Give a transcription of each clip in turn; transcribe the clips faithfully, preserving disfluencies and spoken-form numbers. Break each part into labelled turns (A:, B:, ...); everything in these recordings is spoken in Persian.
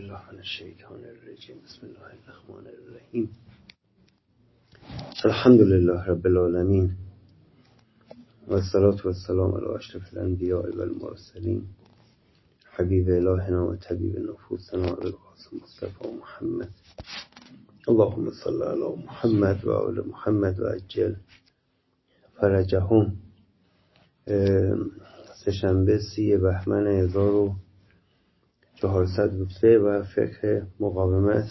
A: بالله من الشیطان الرجیم. بسم الله الرحمن الرحیم. الحمد لله رب العالمین و الصلاة و السلام علی اشرف الانبیاء و المرسلین حبیب الهنا و طبیب نفوسنا ابی القاسم مصطفی محمد. اللهم صل علی محمد و آل محمد و عجل فرجهم. سه‌شنبه سی بهمن هزار و چهارصد و سه و فقه مقاومت.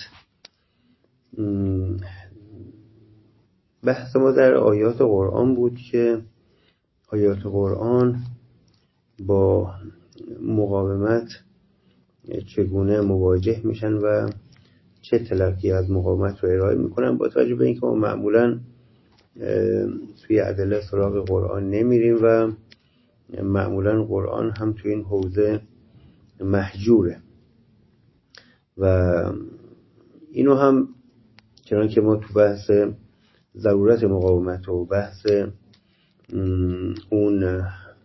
A: بحث ما در آیات قرآن بود که آیات قرآن با مقاومت چگونه مواجه میشن و چه تلقی از مقاومت رو ارائه میکنن، با توجه به اینکه ما معمولا توی ادله سراغ قرآن نمیریم و معمولا قرآن هم توی این حوزه محجوره و اینو هم چنان که ما تو بحث ضرورت مقاومت و بحث اون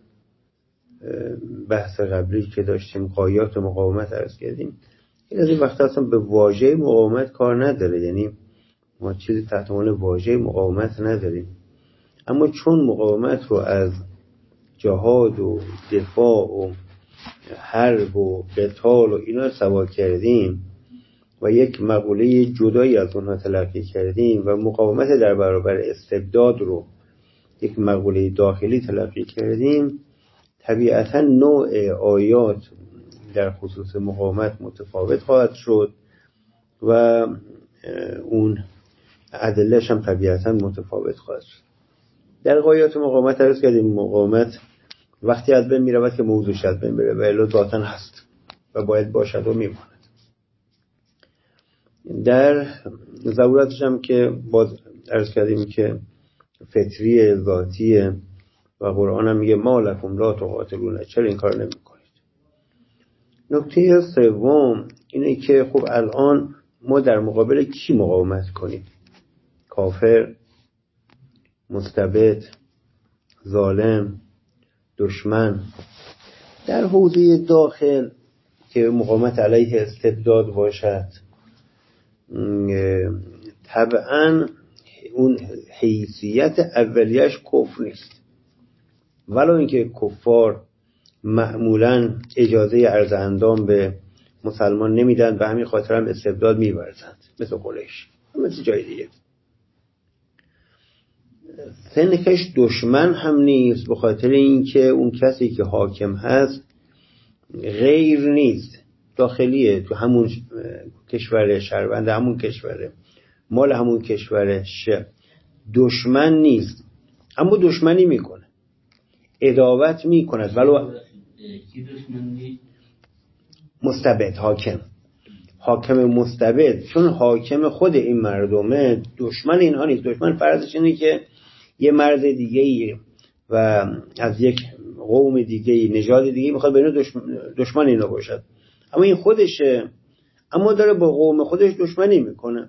A: بحث قبلی که داشتیم غایات مقاومت عرض کردیم، این از این وقت اصلا به واژه مقاومت کار نداره، یعنی ما چیزی تحت عنوان واژه مقاومت نداریم، اما چون مقاومت رو از جهاد و دفاع و حرب و قتال و اینا سوا کردیم و یک مقوله جدایی از اونها تلقی کردیم و مقاومت در برابر استبداد رو یک مقوله داخلی تلقی کردیم، طبیعتا نوع آیات در خصوص مقاومت متفاوت خواهد شد و اون ادله‌اش هم طبیعتا متفاوت خواهد شد. در غایات مقاومت عرض کردیم مقاومت وقتی از بین میرود که موضوعش از بین بره و الا ذاتاً هست و باید باشد و میماند. در ضرورتش هم که باز عرض کردیم که فطری ذاتیه و قرآن هم میگه ما لکم لا تقاتلون، چرا این کار نمی کنید. نکته سوم اینه که خب الان ما در مقابل کی مقاومت کنیم؟ کافر، مستبد، ظالم، دشمن. در حوزه داخل که مقاومت علیه استبداد باشد، طبعا اون حیثیت اولیش کفر نیست، ولو اینکه کفار معمولا اجازه عرض اندام به مسلمان نمیدن و همین خاطر هم استبداد میورزند، مثل قریش، مثل جای دیگه. سنخش دشمن هم نیست، به خاطر اینکه اون کسی که حاکم هست غیر نیست، داخلیه، تو همون کشور، شهروند همون کشوره، مال همون کشوره، دشمن نیست، اما دشمنی میکنه، عداوت میکند. ولو مستبد، حاکم حاکم مستبد، چون حاکم خود این مردمه، دشمن اینها نیست. دشمن فرضش اینه که یه مرد دیگه‌ای و از یک قوم دیگه‌ای، نژاد دیگه‌ای میخواد بین دشمن, دشمن اینو باشد، اما این خودشه، اما داره با قوم خودش دشمنی میکنه.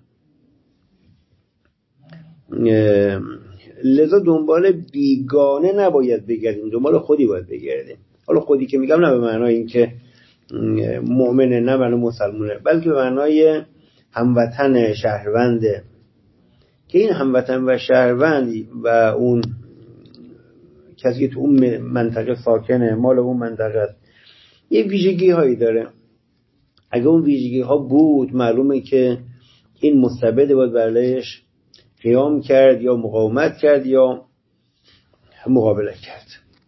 A: لذا دنبال بیگانه نباید بگردیم، دنبال خودی باید بگردیم. حالا خودی که میگم نه به معنای این که مؤمنه، نه معنای مسلمونه، بلکه به معنای هموطن، شهرونده، که این هموطن و شهروند و اون کسی که تو اون منطقه ساکنه، مال اون منطقه، یه ویژگی هایی داره. اگه اون ویژگی ها بود، معلومه که این مستبد باید برایش قیام کرد یا مقاومت کرد یا مقابله کرد.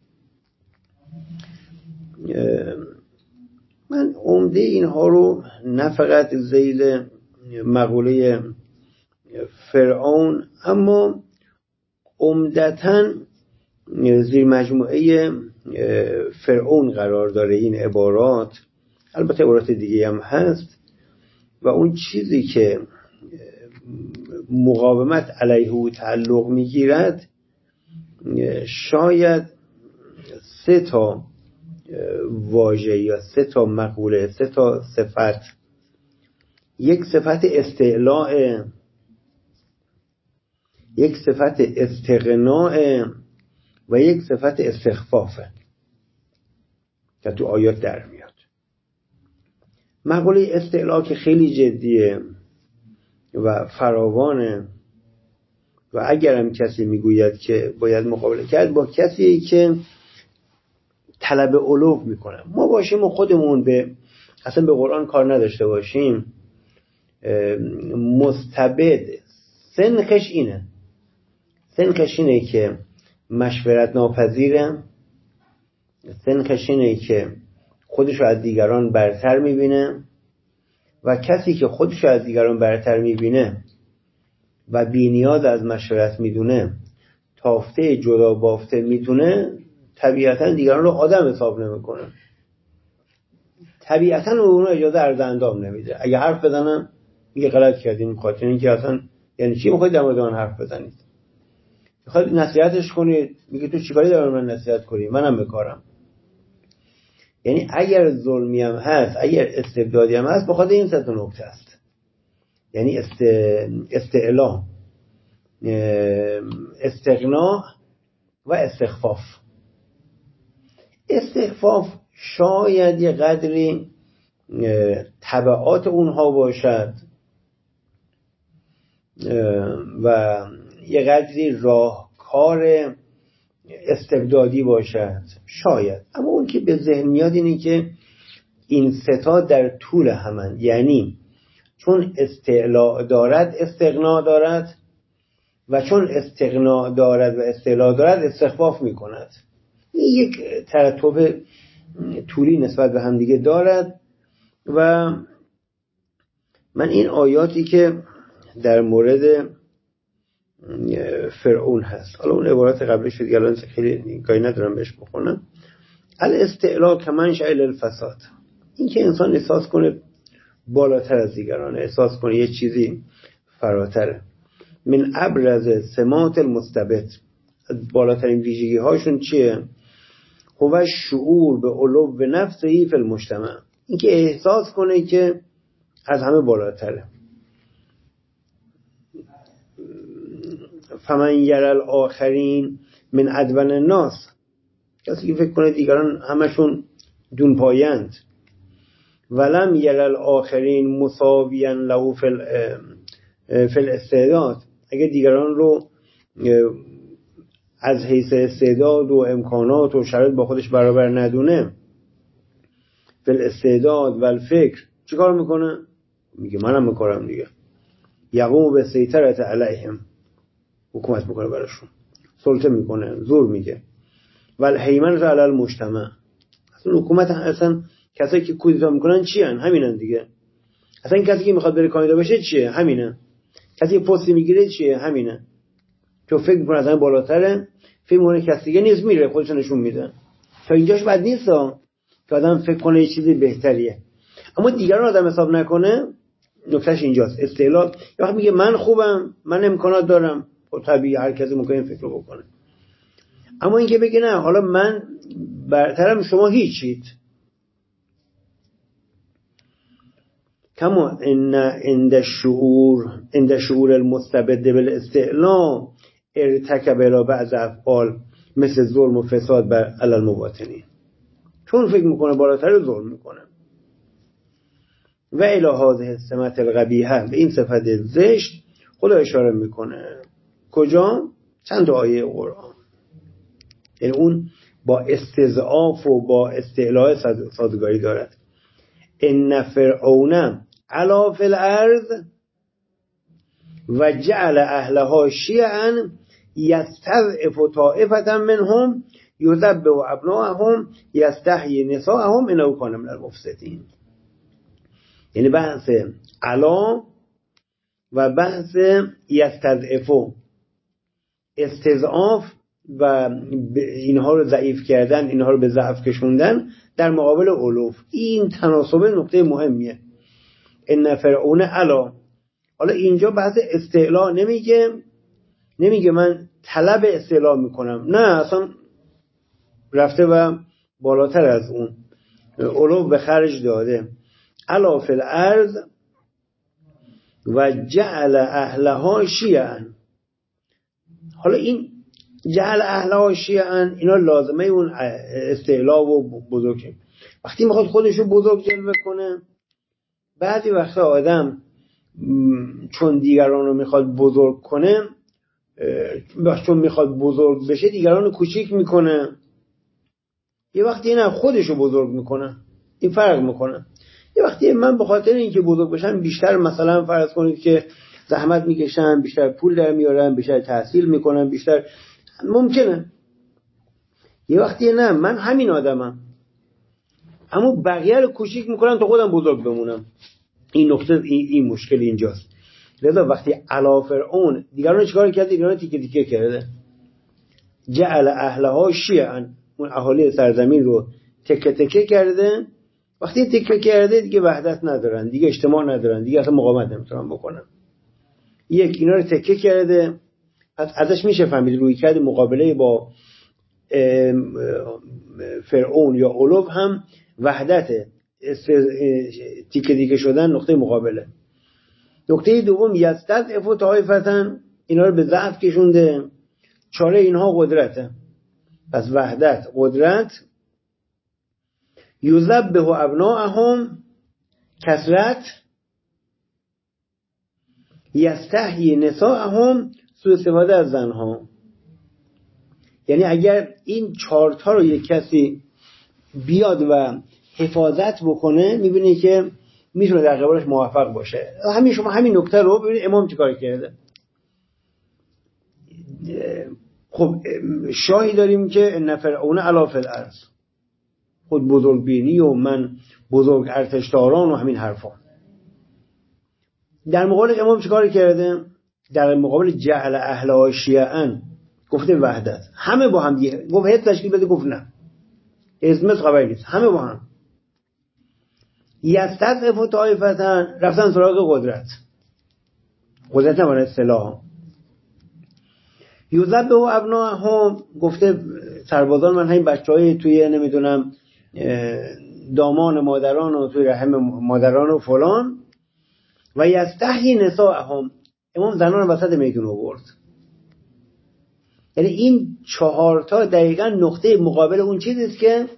A: من عمده اینها رو نه فقط ذیل مقوله فرعون، اما عمدتاً زیر مجموعه فرعون قرار داره این عبارات. البته عبارات دیگه هم هست و اون چیزی که مقاومت علیه او تعلق میگیرد شاید سه تا واژه یا سه تا مقوله، سه تا صفت. یک صفت استعلاء، یک صفت استغناء و یک صفت استخفافه که تو آیات در میاد. مقوله استعلا که خیلی جدیه و فراوانه و اگرم کسی میگوید که باید مقابله کرد با کسی که طلب علو میکنه، ما باشیم و خودمون به اصلا به قرآن کار نداشته باشیم، مستبد سنخش اینه سنخش اینه که مشورت ناپذیره، سنخش اینه که خودشو از دیگران برتر میبینه و کسی که خودشو از دیگران برتر میبینه و بی‌نیاز از مشورت میدونه، تافته جدا بافته میدونه، طبیعتا دیگران رو آدم حساب نمیکنه، طبیعتا اون اجازه عرض اندام نمیده. اگه حرف بزنم میگه غلط کردین، خاطر اینکه اصلا یعنی چی میخواید در مورد من حرف بزنید؟ میخواید نصیحتش کنید، میگه تو چیکاری در من نصیحت کنی، منم بکارم. یعنی اگر ظلمی هم هست، اگر استبدادی هم هست، بخاطر این سه تا نکته است. یعنی است استعلا، استغنا و استخفاف. استخفاف شاید یه قدری تبعات اونها باشد و یه قدری راهکار استبدادی باشد شاید، اما اون که به ذهن میاد اینه که این ستا در طول همن، یعنی چون استعلا دارد استغنا دارد و چون استغنا دارد و استعلا دارد استخفاف میکند. این یک ترتب طولی نسبت به هم دیگه دارد و من این آیاتی که در مورد فرعون هست، حالا اون عبارت قبلش دیگه الان خیلی گاهی ندارم بهش بخونم. الاستعلا کمنشأ الفساد، این که انسان احساس کنه بالاتر از دیگران، احساس کنه یه چیزی فراتره. من ابرز سمات المستبد، بالاترین ویژگی هاشون چیه؟ هو شعور به علو نفسه فی المجتمع، این که احساس کنه که از همه بالاتره. فمن یری الاخرین من ادون الناس، کسی که فکر کنه دیگران همشون دون پایند. ولم یری الاخرین مساویا له فی الاستعداد، اگه دیگران رو از حیث استعداد و امکانات و شرایط با خودش برابر ندونه، فی الاستعداد و الفکر، چیکار میکنه؟ میگه منم میکارم دیگه. یقوم به سیطرت علیهم، حکومت میکنه براشون، سلطه میکنه، زور میگه. و الهیمنة علی المجتمع، اصلا حکومت، اصلا کسایی که کودتا میکنن چی هن؟ همینن دیگه. اصلا کسی که میخواد بره کاندیدا بشه چیه؟ همینه. کسی که پستی میگیره چیه؟ همینه. تو فکر میکنه از همه بالاتره، فکر میکنه کسی دیگه نیست، میره خودش نشون میده. تا اینجاش بد نیست ها که آدم فکر کنه یه چیزی بهتریه، اما دیگران آدم حساب نکنه. نکتهش اینجاست. استعلا وقتی میگه من خوبم، من امکانات دارم، خب طبیعی هر کسی ممکنه فکر رو بکنه. اما اینکه بگه نه حالا من برترم، شما هیچید. کما ان عند الشعور عند شعور المستبد بالاستعلا ارتکب الى بعض افعال مثل ظلم و فساد بر علی المواطنین، چون فکر میکنه بالاتر ظلم میکنه. و الی هذه السمت القبیحه، به این صفت زشت خدا اشاره میکنه. کجا؟ چند آیه قرآن. یعنی اون با استضعاف و با استعلاء سازگاری دارد. ان فرعون علا فی الارض و جعل اهلها شیعا یستضعف طائفة منهم یذبح ابناءهم یستحیی نساءهم انه کان من المفسدین. یعنی بحث علا و بحث یستضعف، استضعاف و اینها رو ضعیف کردن، اینها رو به ضعف کشوندن در مقابل علو. این تناسب نقطه مهمیه. ان فرعون علا، حالا اینجا بحث استعلا نمیگه، نمیگه من طلب استعلا میکنم، نه اصلا رفته و بالاتر از اون علو به خرج داده. علا فی الارض و جعل اهلها شیعا. حالا این جعل اهلها شیعا اینا لازمه اون استعلا و بزرگه. وقتی میخواد خودشو بزرگ جلوه کنه بعضی وقتا آدم چون دیگران رو میخواد بزرگ کنه، چون میخواد بزرگ بشه دیگران رو کوچیک میکنه، یه وقتی نه خودش رو بزرگ میکنه. این فرق میکنه. یه وقتی من به خاطر اینکه بزرگ بشم بیشتر، مثلا فرض کنید که زحمت میکشم، بیشتر پول در میارم، بیشتر تحصیل میکنم، بیشتر ممکنه. یه وقتی نه من همین آدمم اما بقیه رو کوچیک میکنم تا خودم بزرگ بمونم. این نقطه این, این مشکل اینجاست. لذا وقتی علی فرعون دیگران چیکار کرده؟ دیگران تیکه تیکه کرده. جعل اهلها شیعا، اون اهالی سرزمین رو تکه تکه کرده. وقتی تکه کرده دیگه وحدت ندارن، دیگه اجتماع ندارن، دیگه اصلا مقاومت نمیتونن بکنن. یک اینا رو تکه کرده. پس ازش میشه فهمید روی کرد مقابله با فرعون یا اولوف هم وحدته، تیکه تیکه شدن نقطه مقابله. نکته دوم یستضعف طائفتن، اینا رو به ضعف کشونده. چاره اینها قدرته. پس وحدت قدرت. یذبح ابناءهم کثرت. یستحیی نساءهم سوء استفاده از زنها. یعنی اگر این چارتا رو یک کسی بیاد و حفاظت بکنه میبینی که میتونه در قبالش موفق باشه. همین شما همین نکته رو ببینید امام چیکار کرده. خب شاهی داریم که ان فرعون علی فی الارض، خود بزرگ بینی و من بزرگ ارتشداران و همین حرفا. در مقابل امام چیکار کرده؟ در مقابل جعل اهلها شیعا گفته وحدت، همه با هم دیگه. گفت هیچ تشکیل بده، گفت نه اسمت خبری نیست، همه با هم. یستضعف طائفتن، رفتن سراغ قدرت. قدرت نماند سلاح. یذبح ابناءهم، گفته سربازان من همین بچهای توی نمیدونم دامان مادران و توی رحم مادران و فلان. و یستحیی نساءهم، امام زنان رو وسط میدون آورد. یعنی این چهار تا دقیقاً نقطه مقابل اون چیزیست که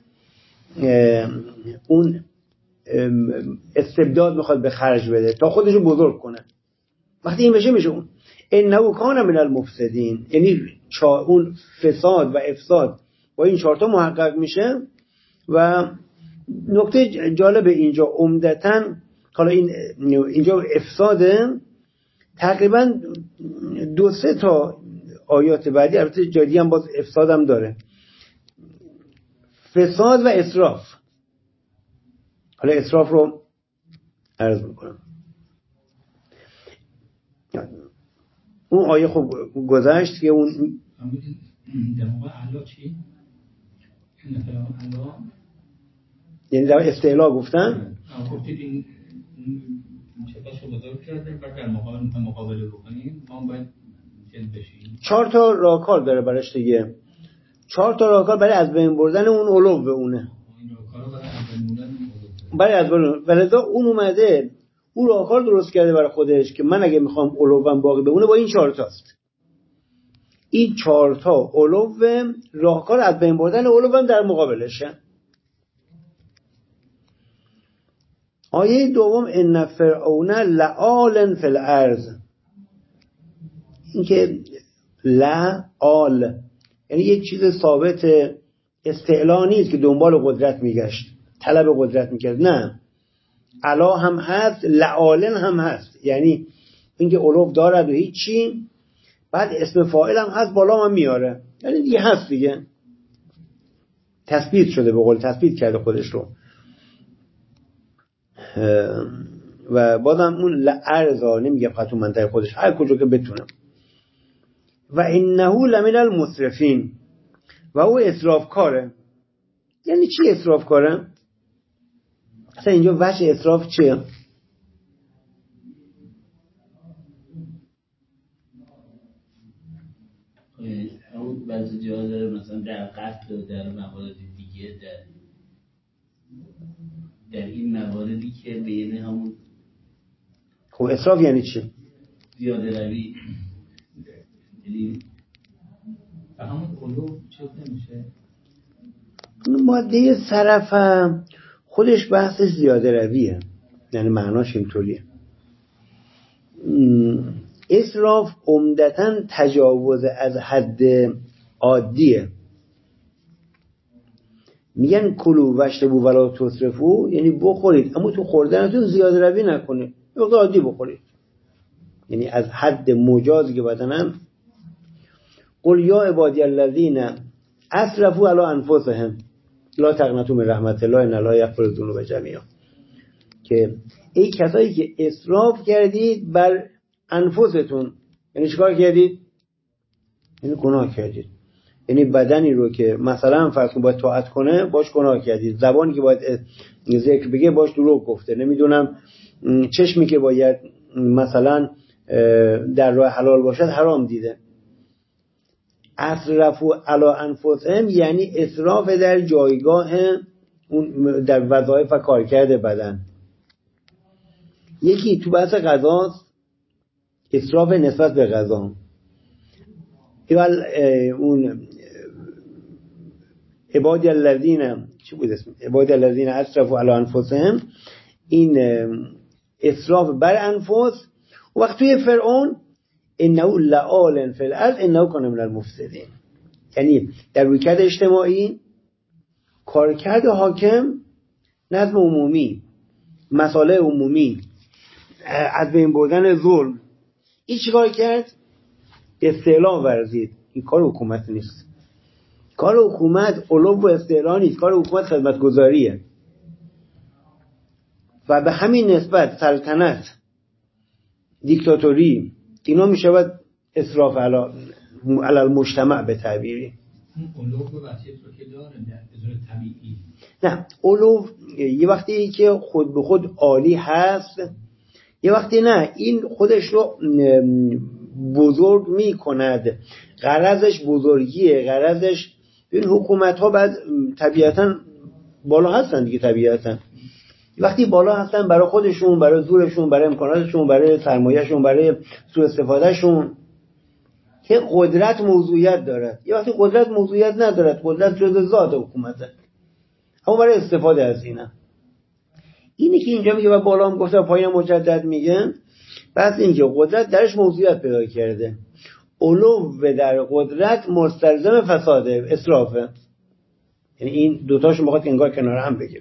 A: اون استبداد میخواد به خرج بده تا خودشو بزرگ کنه. وقتی این بشه میشه اون انه کان من المفسدین، یعنی اون فساد و افساد با این چهار تا محقق میشه. و نکته جالب اینجا عمدتاً حالا این اینجا افساده، تقریبا دو سه تا آیات بعدی البته جدی هم باز افساد هم داره، فساد و اسراف. حالا اسراف رو عرض میکنم. اون آیه خب گذشت که اون
B: در موقع اعلا چی؟
A: یعنی در استعلا گفتن
B: گفتید این چپاش رو بزرگ کردن بعد در مقابل مقابله بکنیم ما باید جلد بشیم.
A: چهار تا راهکار داره براش دیگه. چهار تا راهکار برای از بین بردن اون علو به اونه.
B: این راهکارا برای از بین بردن
A: برای از بین ولذا اون اومده اون راهکار درست کرده برای خودش که من اگه میخوام علوم باقی بمونه با این چهار تاست. این چهار تا علو راهکار از بین بردن علو در مقابلشه. آیه دوم ان فرعون لعال فی الارض، این که لعال یعنی یک چیز ثابت استعلا نیست که دنبال قدرت میگشت طلب قدرت میکرد، نه، علا هم هست لعالن هم هست، یعنی اینکه علو دارد و هیچی، بعد اسم فاعل هم هست بالا هم میاره، یعنی دیگه هست دیگه، تثبیت شده، به قول تثبیت کرده خودش رو. و بازم اون لعرضا نمیگه فقط اون منطقه خودش، هر کجا که بتونه. و انه لمن المسرفین، و او اسرافکاره. یعنی چی اسرافکاره؟ اصلا اینجا وجه اسراف چیه؟
C: اون بعضی جا داره مثلا در قتل و در موارد دیگه، در در این مواردی که بین همون.
A: خب اسراف یعنی چی؟
C: زیاده روی، یعنی
B: همون علو چیز نمیشه.
A: ماده صرف هم خودش بحثش زیاده رویه. یعنی معناش اینطوریه. اسراف عمدتاً تجاوز از حد عادیه. میگن کلوا واشربوا ولا تسرفوا، یعنی بخورید اما تو خوردنتون زیاده روی نکنید، یه عادی بخورید، یعنی از حد مجازی که بدنم. قل یا عبادی الذین اسرفوا علی انفسهم لا تقنطوا من رحمت الله ان الله یغفر الذنوب جمیعا، که ای کسایی که اسراف کردید بر انفستون، یعنی چیکار کردید؟ یعنی گناه کردید. یعنی بدنی رو که مثلا فرض کن باید طاعت کنه باش گناه کردید، زبانی که باید ذکر بگه باش دروغ گفته، نمیدونم چشمی که باید مثلا در راه حلال باشد حرام دیده. اسرفوا علی انفسهم یعنی اسراف در جایگاه اون در وظایف و کارکرد بدن. یکی تو بحث غذاست، اسراف نسبت به غذا. اول اون عبادی الذین چی بود اسم؟ عبادی الذین اسرفوا علی انفسهم، این اسراف بر انفس. و وقت توی فرعون انه لعال فی الارض انه کان من المفسدین، یعنی در رویکرد اجتماعی کارکرد حاکم، نظم عمومی، مصالح عمومی، از بین بردن ظلم، این چیکار کرد؟ استعلا ورزید. این کار حکومت نیست. کار حکومت علو و استعلا نیست، کار حکومت خدمتگزاریه. و به همین نسبت سلطنت، دیکتاتوری، اینا میشود اسراف علی المجتمع به تعبیری.
B: علو و وحشت رو که داره به صورت طبیعی.
A: نه، علو یه وقتی که خود به خود عالی هست، یه وقتی نه، این خودش رو بزرگ می کند، غرضش بزرگیه، غرضش. این حکومت ها بعد طبیعتا بالا هستن دیگه، طبیعتا وقتی بالا هستن برای خودشون، برای زورشون، برای امکاناتشون، برای سرمایهشون، برای سوء استفادهشون، که قدرت موضوعیت دارد. یه وقتی قدرت موضوعیت ندارد، قدرت جزء ذات حکومته، اما برای استفاده از اینه. اینی که اینجا میگه و بالا هم گفته و پایین مجدد میگه، بس این که قدرت درش موضوعیت پیدا کرده. علو در قدرت مستلزم فساده، اسرافه. یعنی این دوتاشو میخواد که انگار کنار هم بگیم.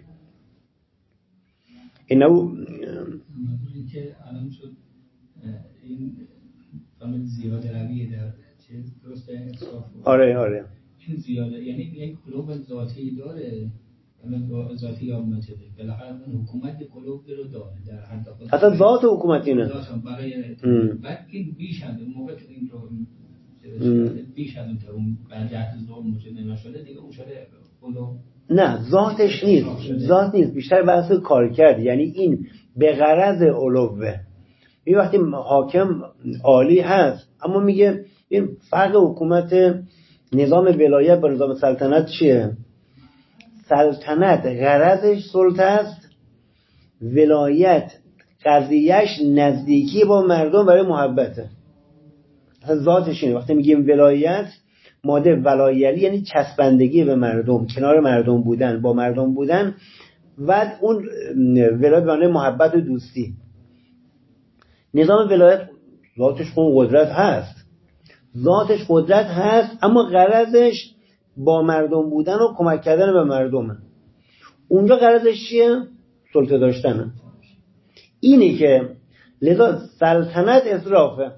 A: اینو
B: که الان شد این فهمت زیاده رویه در چیز درسته اسراف.
A: آره آره
B: این زیاده یعنی یک قلوب ذاتی داره، ذاتی یا منجده، بالاخره اون حکومت قلوب رو داره در هر داخل.
A: اصلا ذات حکومت اینه.
B: برای بعد این بیش از اون موقع که این رو بیش از اون تا اون بعد جهت ظلم مجد نشده دیگه اون شده قلوب.
A: نه ذاتش نیست، ذات نیست، بیشتر بحث کار کرد. یعنی این به غرض علوه. این وقتی حاکم عالی هست، اما میگه این فرق حکومت نظام ولایت با نظام سلطنت چیه؟ سلطنت غرضش سلطه است، ولایت قضیهش نزدیکی با مردم برای محبته. ذاتش اینه. وقتی میگیم ولایت، ماده ولایلی یعنی چسبندگی به مردم، کنار مردم بودن، با مردم بودن، و اون ولایت معنی محبت و دوستی. نظام ولایت ذاتش خون قدرت هست، ذاتش قدرت هست، اما غرضش با مردم بودن و کمک کردن به مردمه. اونجا غرضش چیه؟ سلطه داشتنه. اینی که لذا سلطنت اسرافه،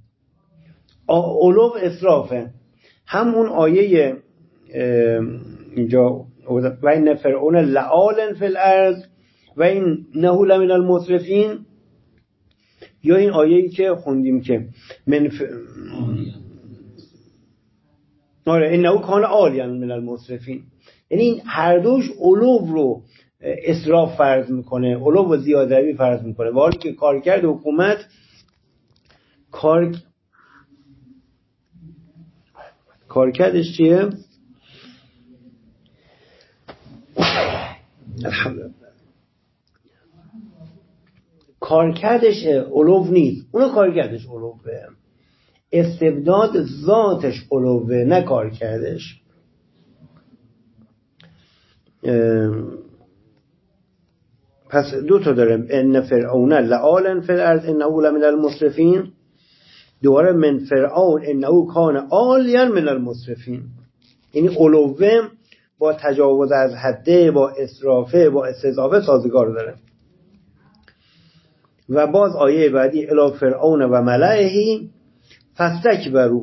A: علو اسرافه. همون آیه اینجا و این فرعون لعال فی الارض و این نهو لمن المسرفین، یا این آیه‌ای که خوندیم که من ف... آره این نهو کان عالیا من المسرفین، یعنی این هر دوش علو رو اسراف فرض میکنه، علو و زیاده‌روی فرض میکنه. و حالی که کارکرد حکومت کار کارکردش چیه؟ الحمدلله کارکردش علو نیست، اون کارکردش علوه. استبداد ذاتش علوه، نه کارکردش. پس دو تا داره، ان فرعون لعال فی الارض انه لمن المسرفین، دوباره من فرعون انه کان عالیا من المسرفین. یعنی علوه با تجاوز از حده، با اسرافه، با استضعافه سازگار داره. و باز آیه بعدی الی فرعون و ملئه فاستکبروا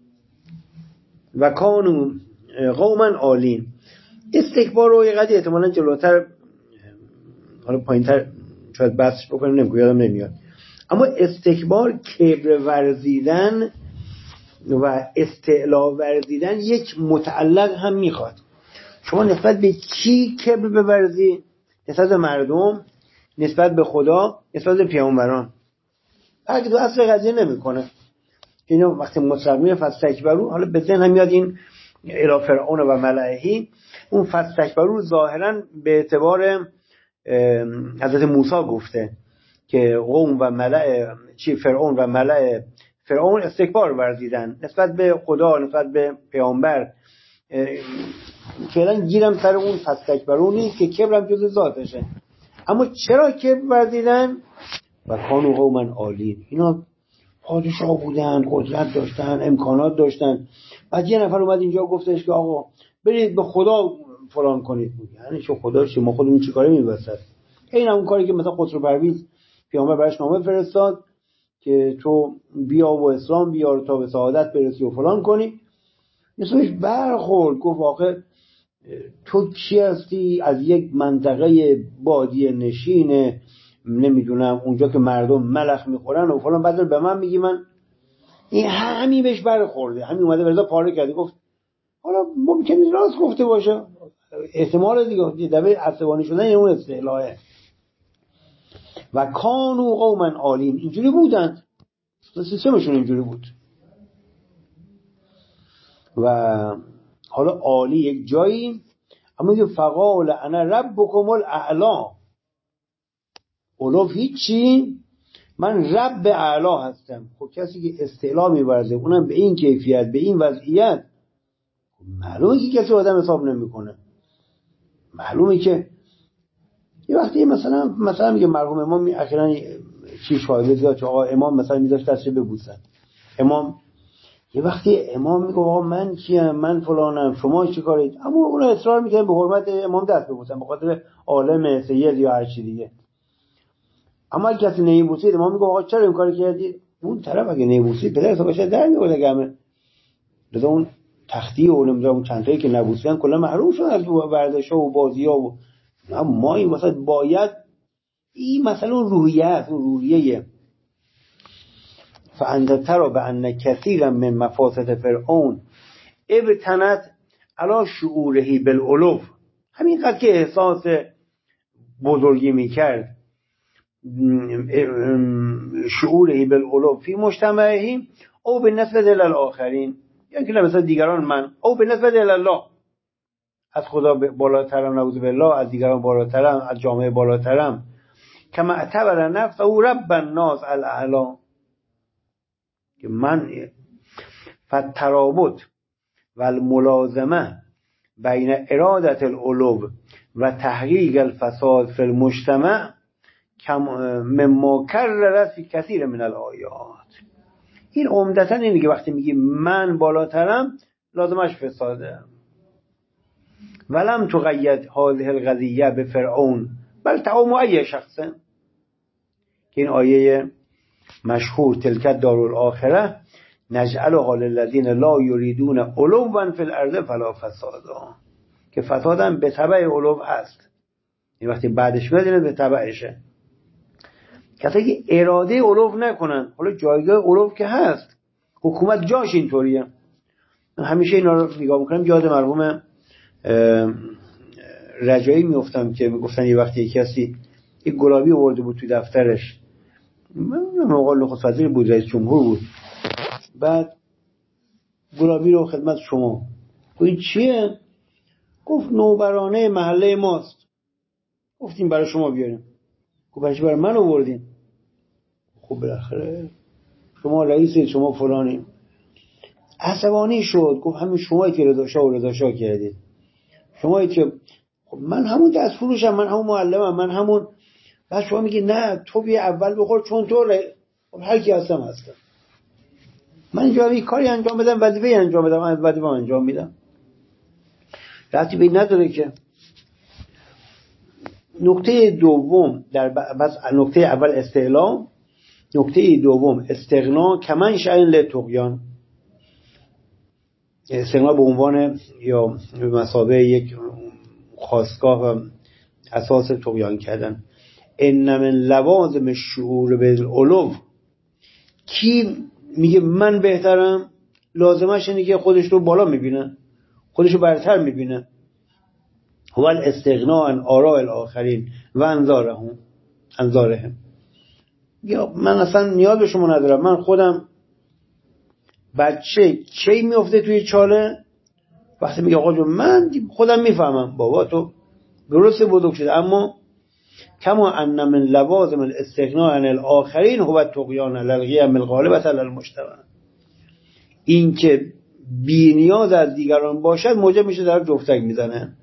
A: و کانوا قوما عالین. استکبار رو یه قضیه احتمالاً جلوتر حالا پایینتر شاید بحثش بکنم، نمیگم یادم نمیاد. اما استکبار کبر ورزیدن و استعلا ورزیدن یک متعلق هم میخواد. شما نسبت به کی کبر بورزی؟ نسبت به مردم، نسبت به خدا، نسبت به پیامبران. هر دو اصل قضیه نمیکنه. اینو وقتی مطلق میگه فاستکبروا، حالا به ذهن هم میاد این الی فرعون و ملئه. اون فاستکبروا ظاهرا به اعتبار حضرت موسی گفته که قوم و ملأ چی فرعون و ملأ فرعون استکبار ورزیدن نسبت به خدا، نسبت به پیامبر. فعلا گیرم سر اون فاستکبروا نیست که کبرم جز ذاتشه. اما چرا کبر ورزیدن؟ و کانوا قوما عالین. اینا پادشاه بودن، قدرت داشتن، امکانات داشتن. بعد یه نفر اومد اینجا گفتش که آقا برید به خدا فلان کنید. یعنی چه خدا چه ما خودمون چیکاره می‌واسط؟ این همون کاری که مثلا خسرو پرویز پیامبر براش نامه فرستاد که تو بیا و اسلام بیار تا به سعادت برسی و فلان کنی. مثلش برخورد، گفت واقع تو کی هستی؟ از یک منطقه بادیه نشینه، نمیدونم اونجا که مردم ملخ میخورن و فلان، بعد به من میگی من این همین بهش برخورده، همین اومده برزا پاره کرده. گفت حالا ممکنه راست گفته باشه، احتمال دیگه دبه عصبانی شدن این اون استعلاهه. و کانوا قوما عالین، اینجوری بودن، سیستمشون اینجوری بود. و حالا عالی یک جایی، اما میگه فقال انا ربکم الاعلی. اولوف هیچی، من رب اعلی هستم. خب کسی که استعلا می‌ورزه اونم به این کیفیت، به این وضعیت، معلومه که کسی آدم حساب نمیکنه. معلومه که یه وقتی مثلا مثلا میگه مرحوم امام اخیراً چی شاهد زیاد که آقا امام مثلا میذاشت دستش ببوسن. امام یه وقتی امام میگه آقا من کیم، من فلانم، شما چی کارید؟ اما اون اصرار میکنه به حرمت امام دست ببوسن به خاطر عالم سید یا هر چی دیگه. اما اگه کسی نمیبوسید امام میگه آقا چرا این کارو کردی؟ اون طرف اگه نمیبوسید پدر حسابش در میاد گمه. لذا اون تختی و نمیدونم اون چند تایی که نبوسیدن کلا محروم شدن از ورزش‌ها و بازی‌ها. و ما این واسه باید این مثلا اون روحیه است، اون روحیه. فانت ترى بان كثيرا من مفاسد فرعون ابتنت على شعوره بالعلو. همین قد که احساس بزرگی میکرد، شعوره بالعلو فی مجتمعه او بالنسبه للآخرین، یعنی که مثلا دیگران من، او بالنسبه لله، از خدا بالاترم، نعوذ بالله، از دیگران بالاترم، از جامعه بالاترم. کما اعتبر نفسه او رب الناس الاعلی، که من فالترابط و الملازمه بین ارادت العلو و تحقیق الفساد فی المجتمع مما کرر فی کثیر من الآیات. این عمدتاً اینه که وقتی میگی من بالاترم لازمش فساده. ولم تقید هذه القضیه به فرعون بل تعم ای شخصه، که این آیه مشهور تلک دارالآخره نجعلها للذین لا یریدون علوا فی الارض فلا فسادا، که فساد هم به تبع علو هست. این وقتی بعدش میاد به تبعشه. کسایی که اراده علو نکنن، حالا جایگاه علو که هست، حکومت جاش اینطوریه. من همیشه اینا رو نگاه میکنم، یاد مرحوم رجایی میافتم که میگفتن یه وقتی یکی کسی یک گلابی آورده بود توی دفترش، من موقع نخست وزیر بود، رئیس جمهور بود، بعد گلابی رو خدمت شما، این چیه؟ گفت نوبرانه محله ماست. گفتیم برای شما بیاریم. گفت برای چی برای من آوردین؟ خب بالاخره شما رئیسید، شما فلانی. عصبانی شد، گفت همین شمایی که رضا شاه و رضا شاه کردید، شمایی که خب من همون دست فروشم، من همون معلمم، من همون بعد شما میگی نه تو بیا اول بخور چون تو هر کی هستم هستم. من اینجا یه کاری انجام بدم، وظیفه انجام بدم، من وظیفه انجام میدم. ربطی به این نداره که. نکته دوم در بس نکته اول استعلام، نکته دوم استغنا کمن شأن لطغیان. استغنا به عنوان یا به مثابه یک خاستگاه و اساس طغیان کردن. ان من لوازم الشعور بالعلو، کی میگه من بهترم، لازمش اینه که خودش رو بالا میبینه، خودش رو برتر میبینه. هو الاستغناء عن آراء الاخرین و انظارهم انظارهم. یا من اصلا نیاز به شما ندارم، من خودم. بچه کی میفته توی چاله؟ وقتی میگه آقا جون من خودم میفهمم. بابا تو درست بزرگ شده، اما کما ان من لوازم الاستغناء عن الاخرین هو الطغیان علی القیم الغالبة علی المجتمع. این که بی نیاز از دیگران باشد موجب میشه در جفتک میزنه.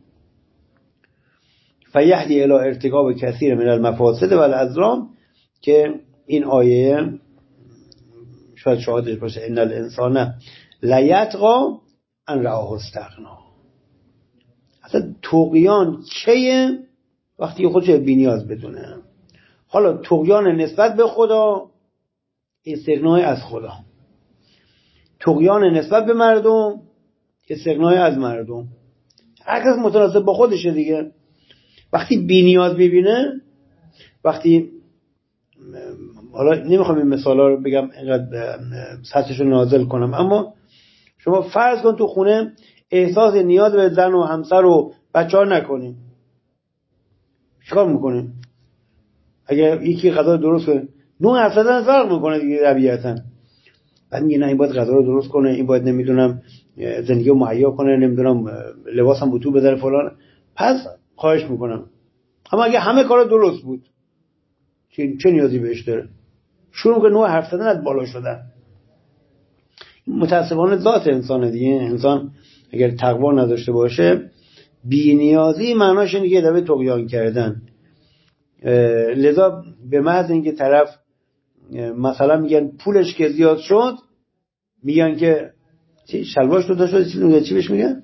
A: فیهدی الی ارتکاب کثیر من المفاسد و الاضرام، که این آیه شاید شاهدش باشه. ان الانسان لیطغی ان رآه استغنا. اصلا طغیان کیه؟ وقتی خودش بی نیاز بدونه. حالا طغیان نسبت به خدا، استغنای از خدا. طغیان نسبت به مردم، استغنای از مردم. هر کس متناسب با خودشه دیگه. وقتی بی نیاز ببینه، وقتی حالا نمیخوام این مثالا رو بگم اینقدر سطحش رو نازل کنم، اما شما فرض کن تو خونه احساس نیاز به زن و همسر و بچه‌ها نکنیم، چیکار میکنیم؟ اگه یکی غذا درست کنه، نوع حرف زدن فرق میکنه دیگه طبیعتاً. بعد میگه نه این باید غذا رو درست کنه، این باید نمیدونم زندگی رو مهیا کنه، نمیدونم لباسم بوتو بذاره فلان. پس خواهش میکنم. اما اگه همه کارا درست بود چه, چه نیازی بهش داره؟ شروع میکنه نوع حرف زدن از بالا شدن. متاسفانه ذات انسانه دیگه. انسان اگر تقوا نداشته باشه، بی نیازی معناش اینه که داره طغیان کردن. لذا به محض اینکه طرف مثلا میگن پولش که زیاد شد، میگن که چی شلوارش دو تا شد، چی بهش میگن؟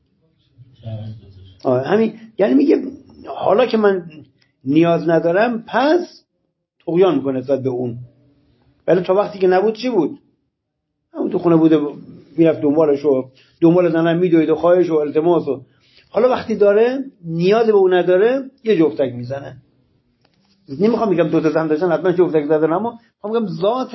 A: آه همین. یعنی میگه حالا که من نیاز ندارم پس طغیان میکنه نسبت به اون. ولی تا وقتی که نبود چی بود؟ همون تو خونه بوده میرفت دنبالش و دنبال زنم میدوید و خواهش و التماس و حالا وقتی داره نیاز به اون نداره یه جفتک میزنه. نمیخوام میگم دو تا زن داشتن حتما جفتک زدن، اما میخوام میگم ذات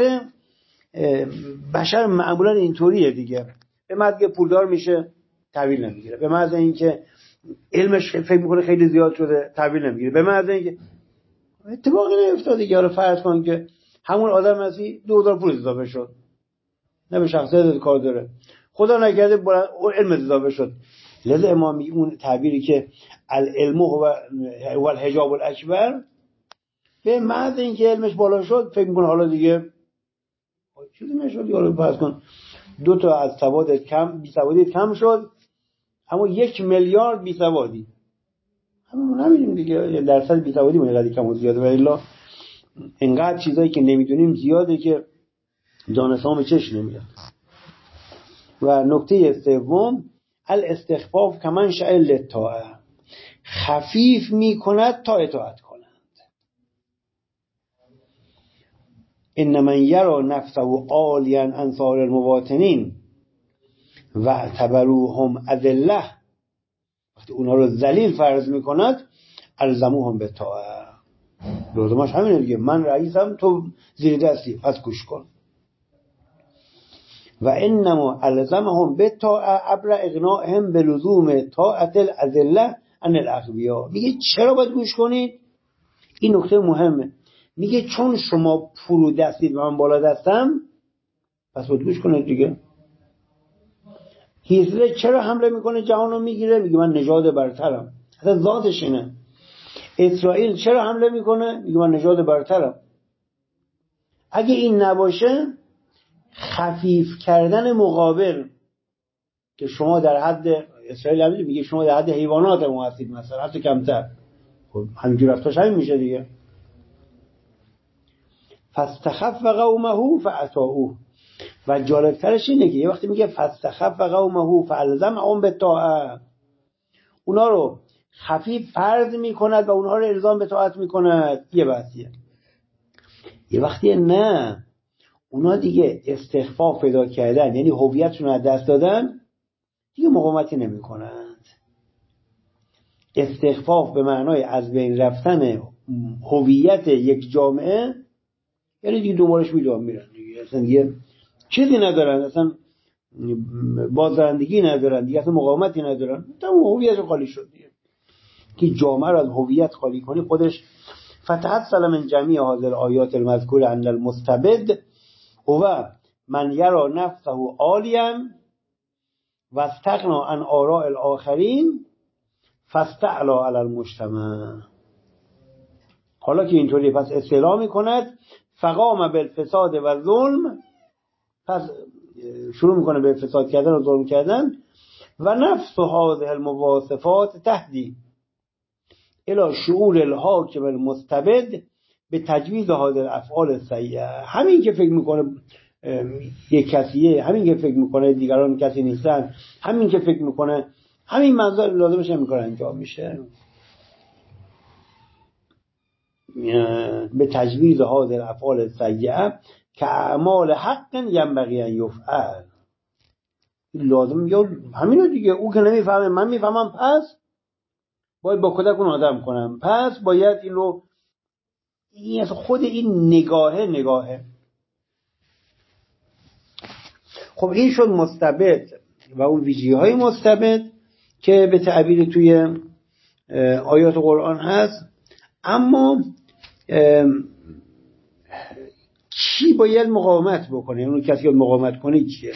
A: بشر معمولا اینطوریه دیگه. به محض که پولدار میشه تحویل نمیگیره، به محض اینکه علمش فکر میکنه خیلی زیاد شده تحویل نمیگیره، به محض اینکه اتفاقی نیفتاده دیگه. حالا فرض کن که همون آدم هستی دو هزار پول اضافه شد، نه به شخصیت کار داره، خدا نکرده علم اضافه شد. لذا امام میگه اون تعبیری که العلم هو هو الحجاب الاکبر، به محض اینکه علمش بالا شد فکر میکنه حالا دیگه چیزی نشد. حالا فرض کن دو تا از سوادت کم، بی سوادی کم شد، اما یک میلیارد بی سوادی. همون نمیدونیم دیگه درصد بی سوادی ما اینقدر کم و زیاده، ولی الا اینقدر چیزایی که نمیدونیم زیاده که دانستان به چش نمیاد. و نکته سوم الاستخفاف کمن شأن للطاعه، خفیف میکند تا اطاعت کنند. ان من یرا نفسه عالیا عن سائر المواطنین و اعتبروهم اذله، وقتی اونا رو ذلیل فرض میکند الزموهم بالطاعه، لازمش همینه دیگه، من رئیسم تو زیر دستی پس گوش کن. و انما الزمهم بالطاعه عبر اغنائهم بلزوم طاعه الاذله عن الاغبیا. میگه چرا باید گوش کنید؟ این نکته مهمه. میگه چون شما فرو دستید و من بالا دستم پس باید گوش کنید دیگه. هیتلر چرا حمله میکنه جهانو میگیره؟ میگه من نژاد برترم، اصلا ذاتش اینه. اسرائیل چرا حمله میکنه؟ میگه من نژاد برترم. اگه این نباشه خفیف کردن مقابل که شما در حد اسرائیل میگه شما در حد حیوانات ما هستید مثلا حتی کمتر، خب همینجور رفتاش همین میشه دیگه. فاستخف قومه فاطاعوه. و جالبترش اینه که یه وقتی میگه فاستخف قومه فالزمهم بالطاعه، اونا رو خفیف فرض میکند و اونها رو الزام به طاعت میکند. یه بحثیه. یه وقتی نه، اونا دیگه استخفاف پیدا کردن، یعنی هویتشون رو از دست دادن، دیگه مقاومتی نمیکنند. استخفاف به معنای از بین رفتن هویت یک جامعه، یعنی دیگه دوبارش میدوام میرن دیگه، اصلا دیگه چیزی ندارن، اصلا بازدارندگی ندارن دیگه، اصلا مقاومتی ندارن، تمام هویت خالی شد دیگه. که جامعه رو از هویت خالی کنی خودش. فتحصل من جمیع هذه الآیات المذکوره ان المستبد هو من یرا نفسه عالیا و استغنا عن آراء الاخرین فاستعلا علی المجتمع. حالا که اینطوری پس استعلا میکند فقام بالفساد و ظلم، پس شروع میکنه به فساد کردن و ظلم کردن. و نفس هذه المواصفات تهدی الى شعور الحاکم المستبد به تجویز هذه الافعال السیئه. همین که فکر میکنه یک کسیه، همین که فکر میکنه دیگران کسی نیستن، همین که فکر میکنه همین منظر لازمش هم میکنه انجام میشه. به تجویز هذه الافعال السیئه که اعمال حق ینبغی ان یفعل. لازم میگه همینو دیگه، او که نمیفهمه من میفهمم، پس باید با کودک اون آدم کنم، پس باید این رو، این خود این نگاهه نگاهه. خب این شد مستبد و اون ویژگی های مستبد که به تعبیر توی آیات قرآن هست. اما کی باید مقاومت بکنه؟ اون کسی که مقاومت کنه کیه؟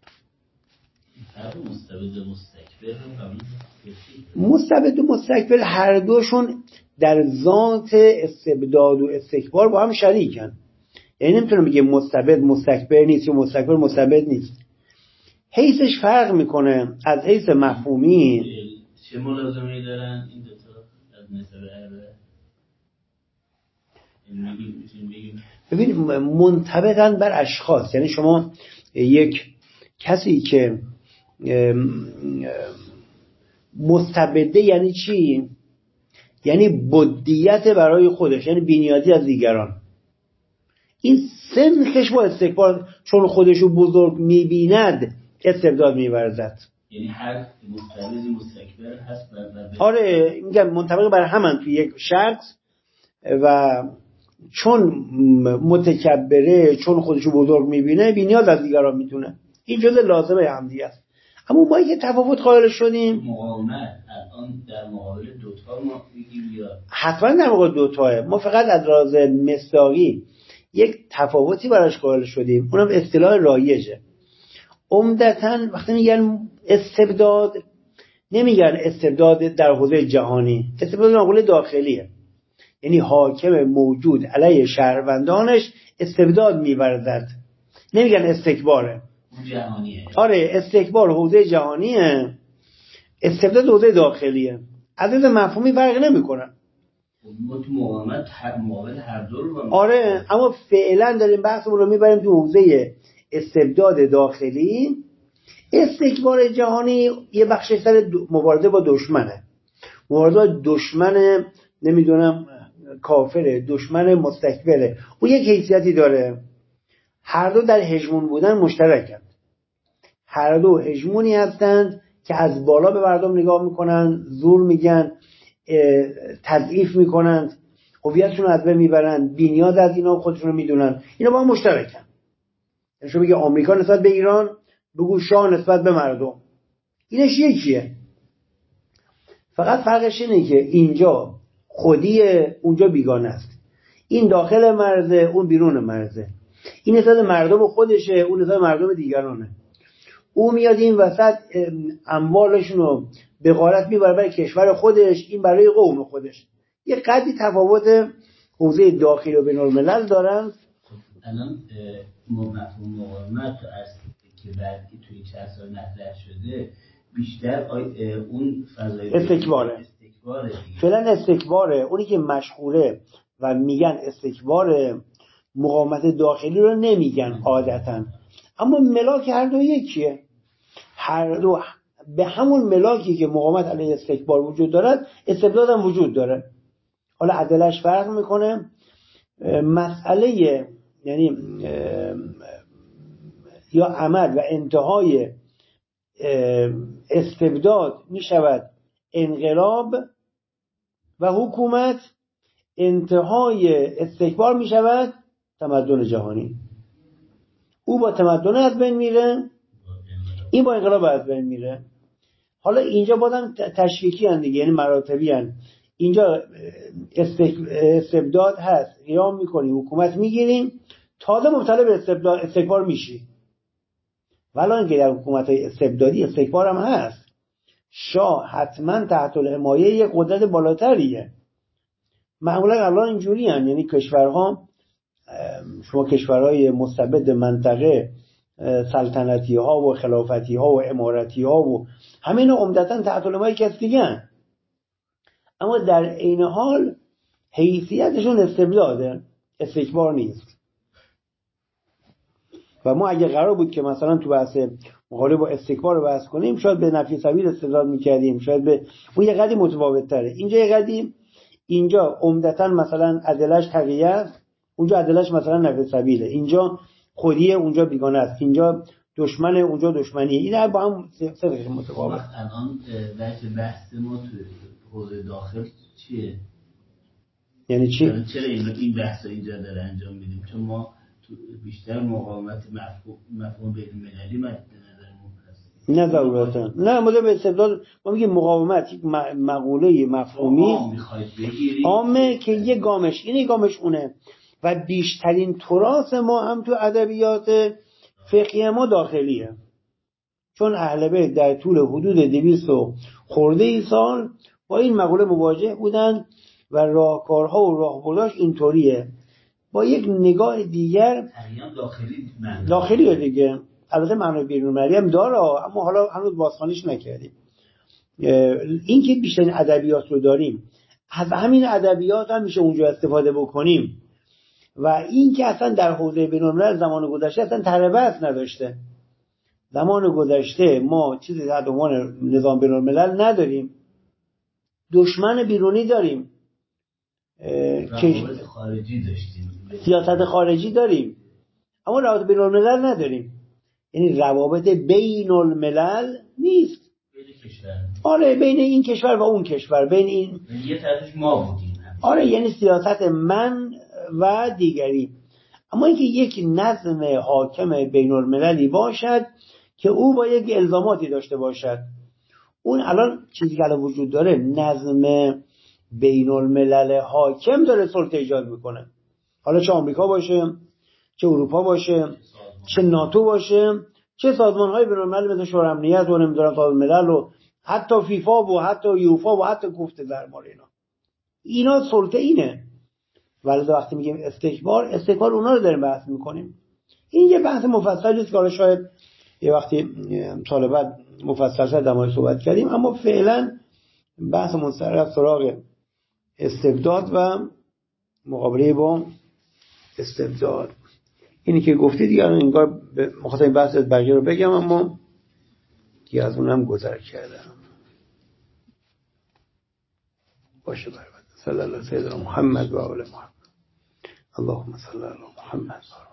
C: مستبد مستکبر.
A: مستبد و مستکبر هر دوشون در ذات استبداد و استکبار با هم شریکن. یعنی نمیتونم بگم مستبد مستکبر نیست یا مستکبر مستبد نیست. حیثش فرق میکنه. از حیث مفهومی
C: چه ملازمه‌ای دارن این دو تا از نسبه عربه؟
A: ببین منطبقاً بر اشخاص. یعنی شما یک کسی که مستبده یعنی چی؟ یعنی بدیت برای خودش، یعنی بی‌نیازی از دیگران. این سنخش با استکبار، چون خودشو بزرگ میبیند استبداد میورزد.
C: یعنی هر مستبد مستکبر هست بر
A: آره میگم منطبق بر همن توی یک شخص، و چون متکبره، چون خودشو بزرگ میبینه، بی‌نیاز از دیگران میتونه. این جزء لازمه همدیگه است. اما ما یه تفاوت قائل شدیم.
C: مقاومت الان در مقابل دوتا ما میگیم یا
A: حتما در مقابل دوتاه. ما فقط از راز مصداقی یک تفاوتی براش قائل شدیم، اونم اصطلاح رایجه. عمدتاً وقتی میگن استبداد، نمیگن استبداد در حوزه جهانی، استبداد در حوزه داخلیه. یعنی حاکم موجود علیه شهروندانش استبداد می‌ورزد. نمیگن استکباره.
C: جهانیه.
A: آره استکبار حوزه جهانیه، استبداد حوزه داخلیه. عدد مفهومی فرق نمی‌کنن.
C: مقاومت مقابل هر دو رو.
A: آره اما فعلا داریم بحثمون رو میبریم تو حوزه استبداد داخلی. استکبار جهانی یه بخش سر مبارزه با دشمنه، مبارزه با دشمن نمیدونم کافره، دشمن مستکبره. اون یک حیثیتی داره. هر دو در هژمون بودن مشترکند. هر دو هژمونی هستند که از بالا به مردم نگاه میکنن، زور میگن، تضعیف میکنن، هویتشون رو از بین میبرن، بی‌نیاز از اینا خودشون رو میدونن. اینا با هم مشترکن. یعنی شما بگی آمریکا نسبت به ایران، بگو شاه نسبت به مردم، اینش یکیه. فقط فرقش اینه که اینجا خودیه، اونجا بیگانه است. این داخل مرزه، اون بیرون مرزه. این نسبت مردم خودشه، اون نسبت مردم دیگرانه. اون میاد این وسط اموالشون رو به غارت میبره برای کشور خودش، این برای قوم خودش. یه قدری تفاوت حوزه داخلی و بین‌الملل دارن.
C: الان مفهوم مقاومت از که بعد توی چند سال مطرح شده بیشتر اون فضای
A: استکباره.
C: استکباره
A: فعلا استکباره. اونی که مشهوره و میگن استکباره مقاومت داخلی رو نمیگن عادتا، اما ملاک هر دو یکیه. هر دو به همون ملاکی که مقاومت علیه استکبار وجود دارد استبداد هم وجود داره. حالا عدلش فرق میکنه. مسئله یعنی یا عمل و انتهای استبداد میشود انقلاب و حکومت، انتهای استکبار میشود تمدن جهانی. او با تمدن از بین میره، این با انقلاب از بین میره. حالا اینجا بازم تشریکی هست دیگه، یعنی مراتبی هست. اینجا استبداد هست، قیام میکنی، حکومت میگیریم، تازه مبتلا به استبداد استکبار میشی. ولی اینکه در حکومت های استبدادی استکبار هم هست. شاه حتما تحت الحمایه یک قدرت بالاتریه. معمولا الان اینجوری هم، یعنی کشورها، شما کشورهای مستبد منطقه، سلطنتی ها و خلافتی ها و امارتی ها و همین عمدتا تحت الحمایه کسی دیگه هن. اما در عین حال حیثیتشون استبداده، استکبار نیست. و ما اگه قرار بود که مثلا تو بحث مقابله با استکبار رو بحث کنیم، شاید به نفی سبیل استدلال میکردیم، شاید به اون یه قدری متفاوت تره. اینجا یه قدری، اینجا عمدتا مثلا ادلش تقیه است، اونجا ادلش مثلا نفی سبیله، اینجا خودیه، اونجا بیگانه است، اینجا دشمنه، اونجا دشمنیه. این با هم صدقش متفاوت.
C: الان در بحث ما تو حوزه داخل چیه؟
A: یعنی چی؟
C: چرا این این بحث اینجا داره انجام میدیم؟ چون ما تو بیشتر مقاومت مفهوم مفهوم بین المللی مد نظرمون هست.
A: نه ضرورتا. نه مدام استبداد ما میگیم مقاومت یک مقوله مفهومی عامه که یه گامش اینه، گامش اونه. و بیشترین تراث ما هم تو ادبیات فقهی ما داخلیه، چون اهل بیت در طول حدود دویست و خورده ای سال با این مقوله مواجه بودن و راهکارها و راهبرداش اینطوریه. با یک نگاه دیگر
C: داخلی
A: داخلیه دیگه، البته معنی بیرون‌مرئی هم داره، اما حالا هنوز بازخوانیش نکردیم. این که بیشترین ادبیات رو داریم، از همین ادبیات هم میشه اونجا استفاده بکنیم. و این که اصلا در حوزه بین‌الملل زمان گذشته اصلا تربیت نداشته. زمان گذشته ما چیزی در عنوان نظام بین‌الملل نداریم، دشمن بیرونی داریم،
C: روابط خارجی داشتیم،
A: سیاست خارجی داریم، اما روابط بین‌الملل نداریم. یعنی روابط بین الملل نیست.
C: بین کشور.
A: آره بین این کشور و اون کشور، بین این
C: یه طرفش ما بودیم.
A: آره یعنی سیاست من و دیگری. اما اینکه یک نظم حاکم بین المللی باشد که او با یک الزاماتی داشته باشد، اون الان چیزی که الان وجود داره، نظم بین الملل حاکم داره سلطه ایجاد میکنه. حالا چه آمریکا باشه، چه اروپا باشه، چه ناتو باشه، چه سازمان‌های بین‌المللی مثل شورای امنیت و نمیدونم سازمان ملل و حتی فیفا و حتی یوفا و حتی کوفت درمار، اینا اینا سلطه اینه. ولی وقتی میگیم استکبار، استکبار اونا رو داریم بحث میکنیم. این یه بحث مفصلی است که شاید یه وقتی سال بعد مفصل‌تر در موردش صحبت کردیم، اما فعلا بحث منصرف از سراغ استبداد و مقابله با استبداد. اینی که گفته دیگه انگار مخاطب این بحث بقیه رو بگم، اما دیگه از اونم گذر کردم. باشه برات. صلی الله علیه و محمد و آل محمد. اللهم صل علی محمد.